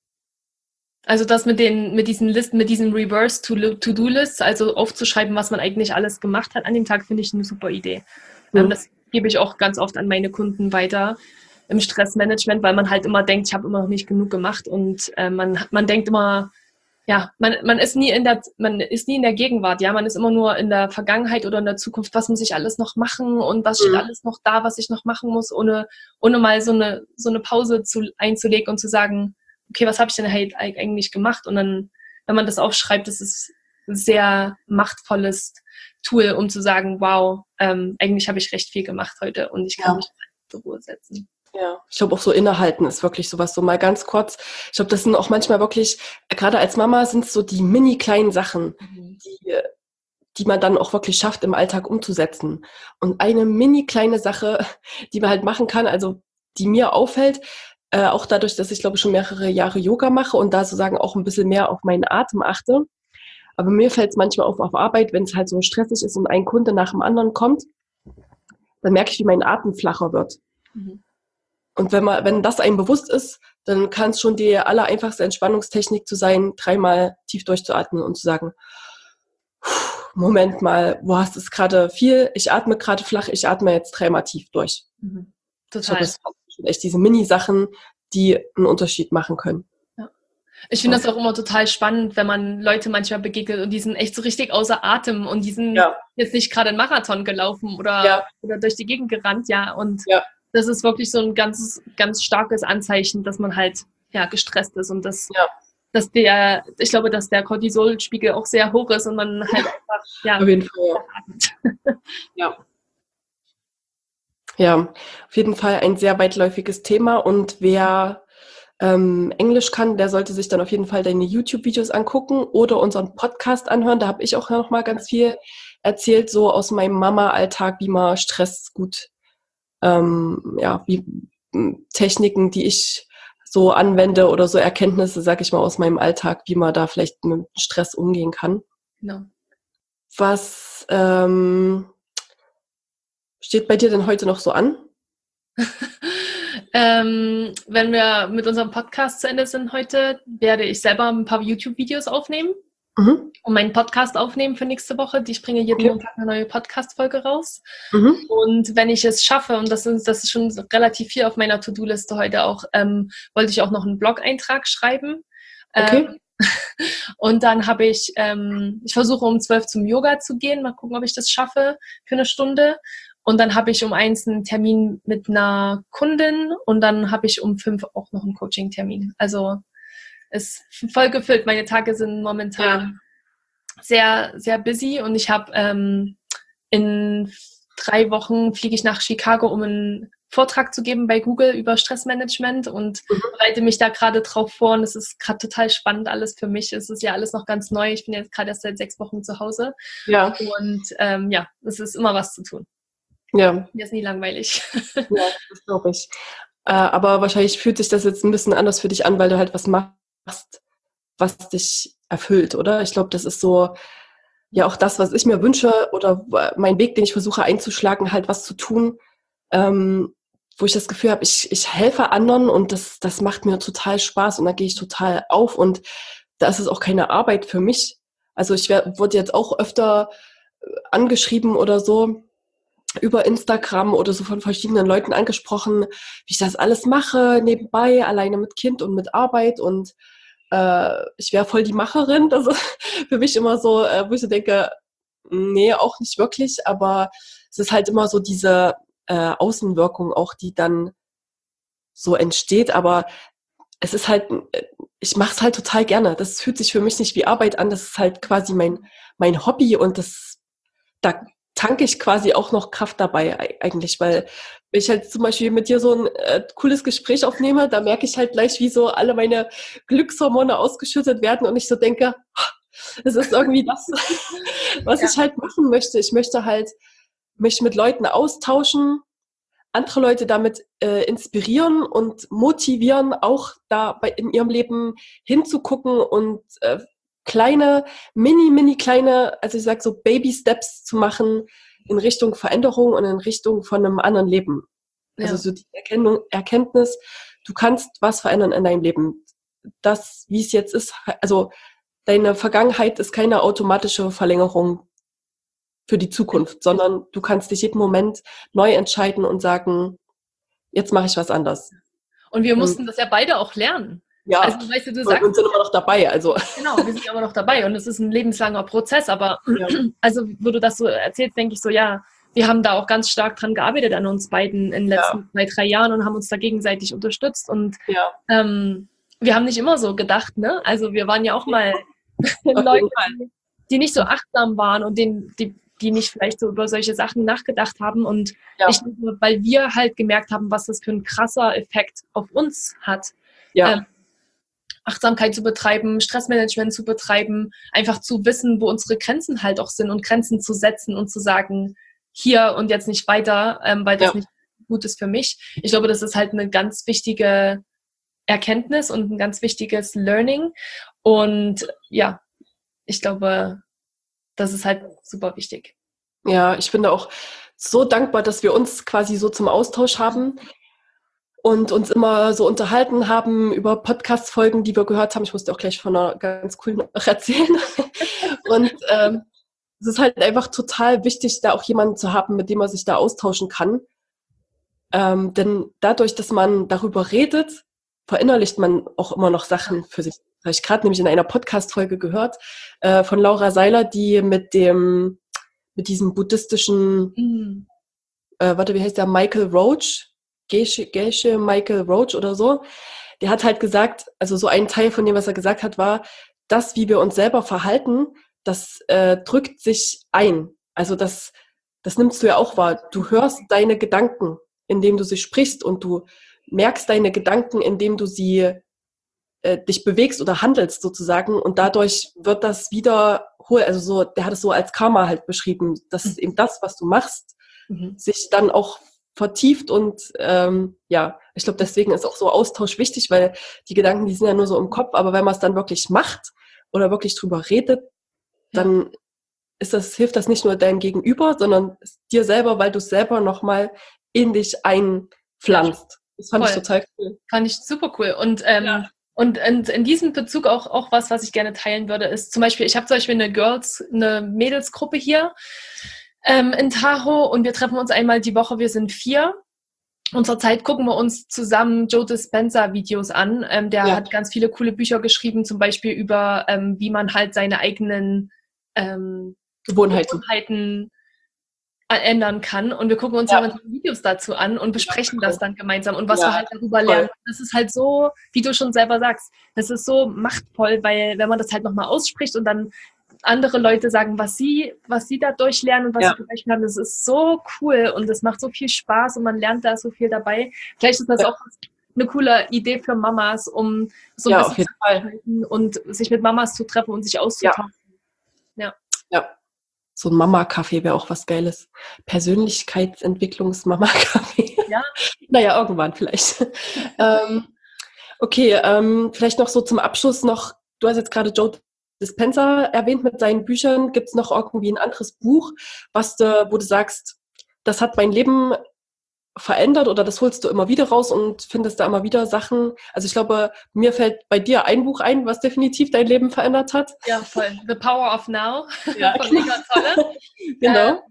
Also das mit den, mit diesen Listen, mit diesen Reverse To-Do-Lists, also aufzuschreiben, was man eigentlich alles gemacht hat an dem Tag, finde ich eine super Idee. Mhm. Ähm, das gebe ich auch ganz oft an meine Kunden weiter im Stressmanagement, weil man halt immer denkt, ich habe immer noch nicht genug gemacht und äh, man, man denkt immer, ja, man, man ist nie in der, man ist nie in der Gegenwart, ja, man ist immer nur in der Vergangenheit oder in der Zukunft, was muss ich alles noch machen und was steht mhm. alles noch da, was ich noch machen muss, ohne, ohne mal so eine, so eine Pause zu, einzulegen und zu sagen, okay, was habe ich denn halt eigentlich gemacht? Und dann, wenn man das aufschreibt, das ist ein sehr machtvolles Tool, um zu sagen, wow, ähm, eigentlich habe ich recht viel gemacht heute und ich kann ja. mich zur Ruhe setzen. Ja, ich glaube auch so innehalten ist wirklich sowas, so mal ganz kurz. Ich glaube, das sind auch manchmal wirklich, gerade als Mama sind es so die mini kleinen Sachen, mhm. die, die man dann auch wirklich schafft, im Alltag umzusetzen. Und eine mini kleine Sache, die man halt machen kann, also die mir auffällt, Äh, auch dadurch, dass ich, glaube ich, schon mehrere Jahre Yoga mache und da sozusagen auch ein bisschen mehr auf meinen Atem achte. Aber mir fällt es manchmal auf auf Arbeit, wenn es halt so stressig ist und ein Kunde nach dem anderen kommt, dann merke ich, wie mein Atem flacher wird. Mhm. Und wenn man, wenn das einem bewusst ist, dann kann es schon die allereinfachste Entspannungstechnik zu sein, dreimal tief durchzuatmen und zu sagen, Moment mal, boah, es ist gerade viel, ich atme gerade flach, ich atme jetzt dreimal tief durch. Mhm. Total. Ich glaub, das sind echt diese Mini-Sachen, die einen Unterschied machen können. Ich finde das auch immer total spannend, wenn man Leute manchmal begegnet und die sind echt so richtig außer Atem und die sind ja. jetzt nicht gerade einen Marathon gelaufen oder, ja. oder durch die Gegend gerannt, ja. Und ja. das ist wirklich so ein ganz, ganz starkes Anzeichen, dass man halt ja gestresst ist und das, ja. dass der, ich glaube, dass der Cortisolspiegel auch sehr hoch ist und man halt einfach, ja. Auf jeden Fall. Ja. Ja, auf jeden Fall ein sehr weitläufiges Thema und wer Ähm, Englisch kann, der sollte sich dann auf jeden Fall deine YouTube-Videos angucken oder unseren Podcast anhören. Da habe ich auch noch mal ganz viel erzählt, so aus meinem Mama-Alltag, wie man Stress gut, ähm, ja, wie Techniken, die ich so anwende oder so Erkenntnisse, sag ich mal, aus meinem Alltag, wie man da vielleicht mit Stress umgehen kann. Genau. Was ähm, steht bei dir denn heute noch so an? ähm, wenn wir mit unserem Podcast zu Ende sind heute, werde ich selber ein paar YouTube-Videos aufnehmen mhm. und meinen Podcast aufnehmen für nächste Woche. Ich bringe jeden okay. Montag eine neue Podcast-Folge raus. Mhm. Und wenn ich es schaffe, und das ist, das ist schon relativ viel auf meiner To-Do-Liste heute auch, ähm, wollte ich auch noch einen Blog-Eintrag schreiben. Okay. Ähm, und dann habe ich, ähm, ich versuche um zwölf zum Yoga zu gehen, mal gucken, ob ich das schaffe für eine Stunde. Und dann habe ich um eins einen Termin mit einer Kundin und dann habe ich um fünf auch noch einen Coaching-Termin. Also es ist voll gefüllt. Meine Tage sind momentan ja. sehr, sehr busy und ich habe ähm, in drei Wochen fliege ich nach Chicago, um einen Vortrag zu geben bei Google über Stressmanagement und mhm. bereite mich da gerade drauf vor und es ist gerade total spannend alles für mich. Es ist ja alles noch ganz neu. Ich bin jetzt gerade erst seit sechs Wochen zu Hause ja. und ähm, ja, es ist immer was zu tun. Ja. Mir ist nie langweilig. Ja, das glaube ich. Äh, aber wahrscheinlich fühlt sich das jetzt ein bisschen anders für dich an, weil du halt was machst, was dich erfüllt, oder? Ich glaube, das ist so, ja auch das, was ich mir wünsche oder mein Weg, den ich versuche einzuschlagen, halt was zu tun, ähm, wo ich das Gefühl habe, ich, ich helfe anderen und das, das macht mir total Spaß und da gehe ich total auf und da ist es auch keine Arbeit für mich. Also ich wär, wurde jetzt auch öfter angeschrieben oder so, über Instagram oder so von verschiedenen Leuten angesprochen, wie ich das alles mache, nebenbei, alleine mit Kind und mit Arbeit und äh, ich wäre voll die Macherin. Das ist für mich immer so, äh, wo ich so denke, nee, auch nicht wirklich, aber es ist halt immer so diese äh, Außenwirkung auch, die dann so entsteht, aber es ist halt, ich mache es halt total gerne. Das fühlt sich für mich nicht wie Arbeit an, das ist halt quasi mein, mein Hobby und das, da tanke ich quasi auch noch Kraft dabei eigentlich, weil wenn ich halt zum Beispiel mit dir so ein äh, cooles Gespräch aufnehme, da merke ich halt gleich, wie so alle meine Glückshormone ausgeschüttet werden und ich so denke, es ist irgendwie das, was ja. ich halt machen möchte. Ich möchte halt mich mit Leuten austauschen, andere Leute damit äh, inspirieren und motivieren, auch da bei, in ihrem Leben hinzugucken und äh, kleine, mini, mini kleine, also ich sag so Baby-Steps zu machen in Richtung Veränderung und in Richtung von einem anderen Leben. Ja. Also so die Erkenntnis, Erkenntnis, du kannst was verändern in deinem Leben. Das, wie es jetzt ist, also deine Vergangenheit ist keine automatische Verlängerung für die Zukunft, sondern du kannst dich jeden Moment neu entscheiden und sagen, jetzt mache ich was anders. Und wir mussten und, das ja beide auch lernen. Ja, also, weißt du, du sagst, und sind immer noch dabei. Also. Genau, wir sind immer noch dabei und es ist ein lebenslanger Prozess, aber ja. also wo du das so erzählst, denke ich so, ja, wir haben da auch ganz stark dran gearbeitet an uns beiden in den letzten ja. zwei, drei Jahren und haben uns da gegenseitig unterstützt und ja. ähm, wir haben nicht immer so gedacht, ne? Also wir waren ja auch mal Leute, die, die nicht so achtsam waren und denen, die, die nicht vielleicht so über solche Sachen nachgedacht haben und ja. nicht nur, weil wir halt gemerkt haben, was das für ein krasser Effekt auf uns hat. Ja. Ähm, Achtsamkeit zu betreiben, Stressmanagement zu betreiben, einfach zu wissen, wo unsere Grenzen halt auch sind und Grenzen zu setzen und zu sagen, hier und jetzt nicht weiter, ähm, weil das ja. nicht gut ist für mich. Ich glaube, das ist halt eine ganz wichtige Erkenntnis und ein ganz wichtiges Learning. Und ja, ich glaube, das ist halt super wichtig. Ja, ich bin da auch so dankbar, dass wir uns quasi so zum Austausch haben. Und uns immer so unterhalten haben über Podcast-Folgen, die wir gehört haben. Ich musste auch gleich von einer ganz coolen noch erzählen. Und ähm, es ist halt einfach total wichtig, da auch jemanden zu haben, mit dem man sich da austauschen kann. Ähm, denn dadurch, dass man darüber redet, verinnerlicht man auch immer noch Sachen für sich. Das habe ich gerade nämlich in einer Podcast-Folge gehört äh, von Laura Seiler, die mit dem, mit diesem buddhistischen, Mhm. äh, warte, wie heißt der, Michael Roach, Geshe, Geshe Michael Roach oder so, der hat halt gesagt, also so ein Teil von dem, was er gesagt hat, war, das, wie wir uns selber verhalten, das äh, drückt sich ein. Also das, das nimmst du ja auch wahr. Du hörst deine Gedanken, indem du sie sprichst, und du merkst deine Gedanken, indem du sie äh, dich bewegst oder handelst sozusagen, und dadurch wird das wiederhol, also so, der hat es so als Karma halt beschrieben, dass eben das, was du machst, Mhm. sich dann auch vertieft, und ähm, ja, ich glaube, deswegen ist auch so Austausch wichtig, weil die Gedanken, die sind ja nur so im Kopf, aber wenn man es dann wirklich macht oder wirklich drüber redet, dann ist das, hilft das nicht nur deinem Gegenüber, sondern dir selber, weil du es selber nochmal in dich einpflanzt. Das fand Voll. ich total cool. Fand ich super cool. Und, ähm, Ja. und, und in diesem Bezug auch, auch was, was ich gerne teilen würde, ist zum Beispiel, ich habe zum Beispiel eine Girls, eine Mädelsgruppe hier ähm, in Tahoe, und wir treffen uns einmal die Woche, wir sind vier. Und zurzeit gucken wir uns zusammen Joe Dispenza Videos an. Ähm, der Ja. hat ganz viele coole Bücher geschrieben, zum Beispiel über, ähm, wie man halt seine eigenen ähm, Gewohnheiten. Gewohnheiten ändern kann. Und wir gucken uns Ja. ja immer die Videos dazu an und besprechen Ja, das dann gemeinsam und was Ja, wir halt darüber voll. lernen. Das ist halt so, wie du schon selber sagst, das ist so machtvoll, weil wenn man das halt nochmal ausspricht und dann andere Leute sagen, was sie, was sie dadurch lernen und was Ja. sie dadurch lernen, das ist so cool und das macht so viel Spaß und man lernt da so viel dabei. Vielleicht ist das Ja. auch eine coole Idee für Mamas, um so ein Ja, bisschen auf jeden zu Fall. arbeiten und sich mit Mamas zu treffen und sich auszutauschen. Ja. So ein Mama-Kaffee wäre auch was Geiles. Persönlichkeitsentwicklungs-Mama-Kaffee. Ja. Naja, irgendwann vielleicht. ähm, okay, ähm, vielleicht noch so zum Abschluss noch, du hast jetzt gerade Joe Dispenza erwähnt mit seinen Büchern. Gibt es noch irgendwie ein anderes Buch, was du, wo du sagst, das hat mein Leben verändert, oder das holst du immer wieder raus und findest da immer wieder Sachen? Also ich glaube, mir fällt bei dir ein Buch ein, was definitiv dein Leben verändert hat. Ja, voll. The Power of Now Ja, von Eckhart Tolle. genau. Äh,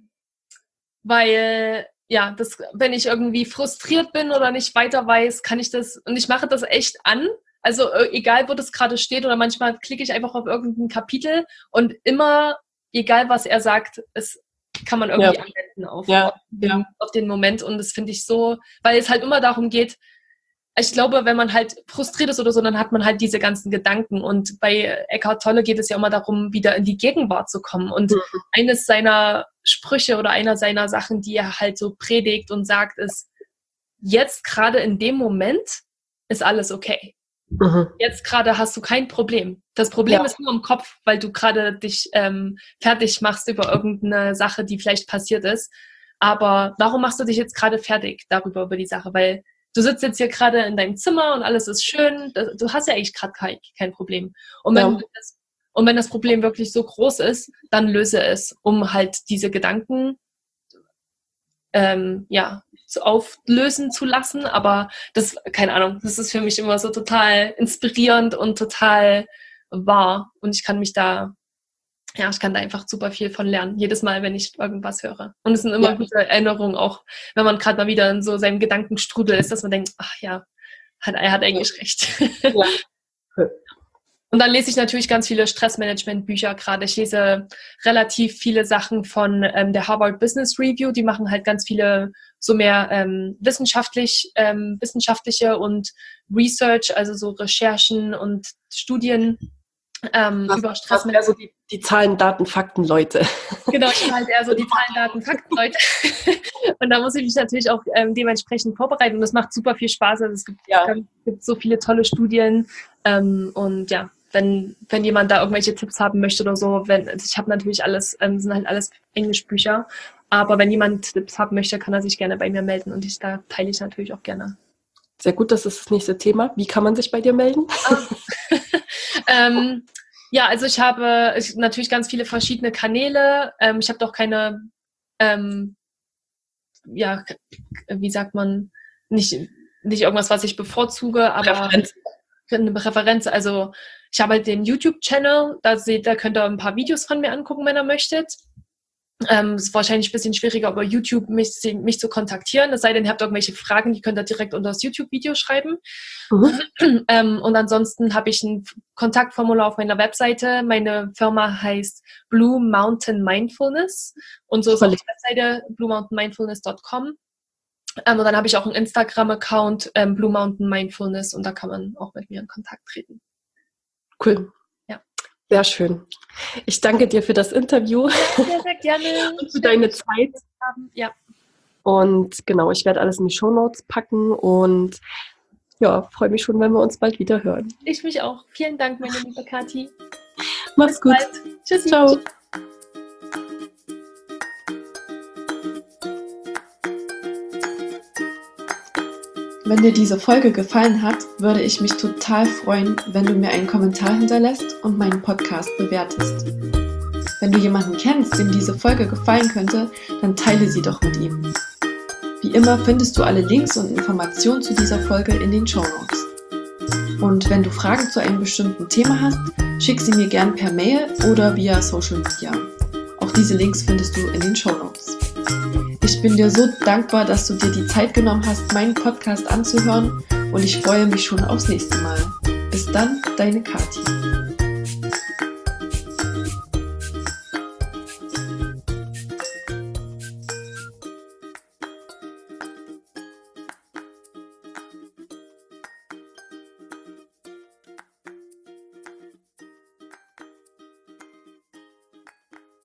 weil, ja, das, wenn ich irgendwie frustriert bin oder nicht weiter weiß, kann ich das, und ich mache das echt an. Also äh, egal, wo das gerade steht, oder manchmal klicke ich einfach auf irgendein Kapitel und immer, egal was er sagt, es kann man irgendwie Ja. anwenden auf, Ja, auf, den, ja. auf den Moment. Und das finde ich so, weil es halt immer darum geht, ich glaube, wenn man halt frustriert ist oder so, dann hat man halt diese ganzen Gedanken. Und bei Eckhart Tolle geht es ja immer darum, wieder in die Gegenwart zu kommen. Und Mhm. eines seiner Sprüche oder einer seiner Sachen, die er halt so predigt und sagt, ist, jetzt gerade in dem Moment ist alles okay. Mhm. Jetzt gerade hast du kein Problem. Das Problem Ja. ist nur im Kopf, weil du gerade dich ähm, fertig machst über irgendeine Sache, die vielleicht passiert ist. Aber warum machst du dich jetzt gerade fertig darüber, über die Sache? Weil du sitzt jetzt hier gerade in deinem Zimmer und alles ist schön. Du hast ja eigentlich gerade kein, kein Problem. Und wenn, Ja. das, und wenn das Problem wirklich so groß ist, dann löse es, um halt diese Gedanken ähm, ja, zu auflösen zu lassen. Aber das, keine Ahnung, das ist für mich immer so total inspirierend und total wahr. Und ich kann mich da, ja, ich kann da einfach super viel von lernen. Jedes Mal, wenn ich irgendwas höre. Und es sind immer Ja. gute Erinnerungen, auch wenn man gerade mal wieder in so seinem Gedankenstrudel ist, dass man denkt, ach ja, hat, er hat eigentlich recht. Ja. Und dann lese ich natürlich ganz viele Stressmanagement-Bücher gerade. Ich lese relativ viele Sachen von ähm, der Harvard Business Review. Die machen halt ganz viele so mehr ähm, wissenschaftlich, ähm, wissenschaftliche und Research, also so Recherchen und Studien ähm, Was, über was Stressmanagement. wäre so die, die Zahlen, Daten, Fakten, Leute? Genau, ich bin halt eher so die Zahlen, Daten, Fakten, Leute. Und da muss ich mich natürlich auch ähm, dementsprechend vorbereiten. Und das macht super viel Spaß. Also es gibt, Ja. es gibt so viele tolle Studien. Ähm, und ja, wenn, wenn jemand da irgendwelche Tipps haben möchte oder so, wenn, also ich habe natürlich alles, ähm, sind halt alles Englischbücher. Aber wenn jemand Tipps haben möchte, kann er sich gerne bei mir melden. Und ich, da teile ich natürlich auch gerne. Sehr gut, das ist das nächste Thema. Wie kann man sich bei dir melden? ähm, ja, also ich habe ich, natürlich ganz viele verschiedene Kanäle. Ähm, ich habe doch keine, ähm, ja, k- wie sagt man, nicht, nicht irgendwas, was ich bevorzuge, aber Präferenz. eine Präferenz. Also ich habe halt den YouTube-Channel, da seht, da könnt ihr ein paar Videos von mir angucken, wenn ihr möchtet. Ähm, ist wahrscheinlich ein bisschen schwieriger, über YouTube mich, mich zu kontaktieren. Es sei denn, ihr habt irgendwelche Fragen, die könnt ihr direkt unter das YouTube-Video schreiben. Mhm. Ähm, und ansonsten habe ich ein Kontaktformular auf meiner Webseite. Meine Firma heißt Blue Mountain Mindfulness. Und so ist auch die Webseite blue mountain mindfulness dot com. Ähm, und dann habe ich auch einen Instagram-Account, ähm, Blue Mountain Mindfulness. Und da kann man auch mit mir in Kontakt treten. Cool. Ja. Sehr schön. Ich danke dir für das Interview. Sehr, sehr gerne. Und für deine Zeit. Ja. Und genau, ich werde alles in die Shownotes packen und ja, freue mich schon, wenn wir uns bald wieder hören. Ich mich auch. Vielen Dank, meine liebe Kathi. Mach's gut. Tschüssi. Ciao. Wenn dir diese Folge gefallen hat, würde ich mich total freuen, wenn du mir einen Kommentar hinterlässt und meinen Podcast bewertest. Wenn du jemanden kennst, dem diese Folge gefallen könnte, dann teile sie doch mit ihm. Wie immer findest du alle Links und Informationen zu dieser Folge in den Shownotes. Und wenn du Fragen zu einem bestimmten Thema hast, schick sie mir gern per Mail oder via Social Media. Auch diese Links findest du in den Shownotes. Ich bin dir so dankbar, dass du dir die Zeit genommen hast, meinen Podcast anzuhören und ich freue mich schon aufs nächste Mal. Bis dann, deine Kathi.